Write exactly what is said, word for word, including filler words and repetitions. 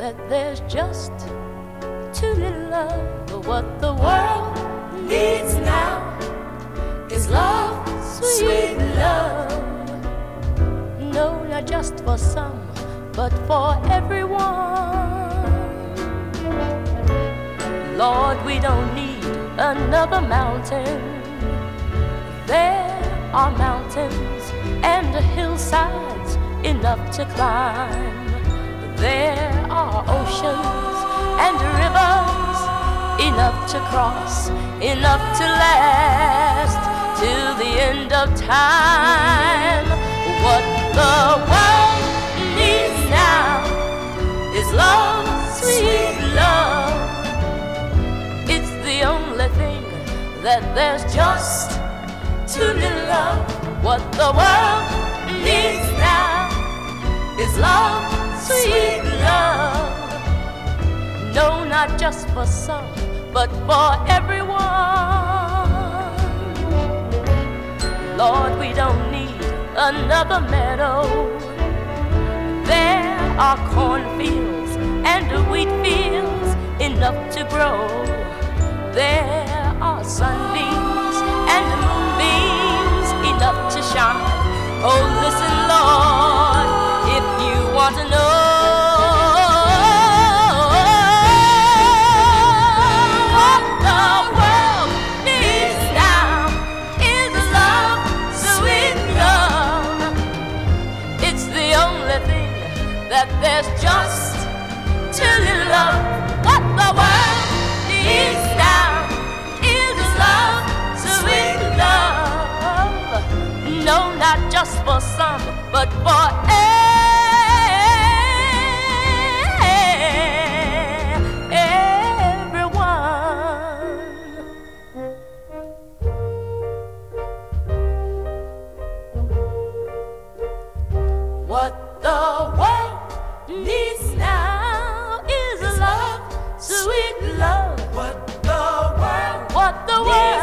that there's just too little love. What the world needs now is love, sweet love. No, not just for some, but for everyone. Lord, we don't need another mountain. There are mountains and hillsides enough to climb. There are oceans and rivers enough to cross, enough to last till the end of time. What the world needs now is love, sweet love. It's the only thing that there's just too little of. What the world needs now is love, sweet love. No, not just for some, but for everyone. Lord, we don't need another meadow. There are cornfields and wheat fields enough to grow. There are sunbeams and moonbeams enough to shine. Oh, listen, Lord, if you want to know what the world needs now is love, sweet love. It's the only thing that there's just too little of. What the world needs now is love, sweet love. No, not just for some, but for everyone. What the world needs now is love, sweet love. What the world What the world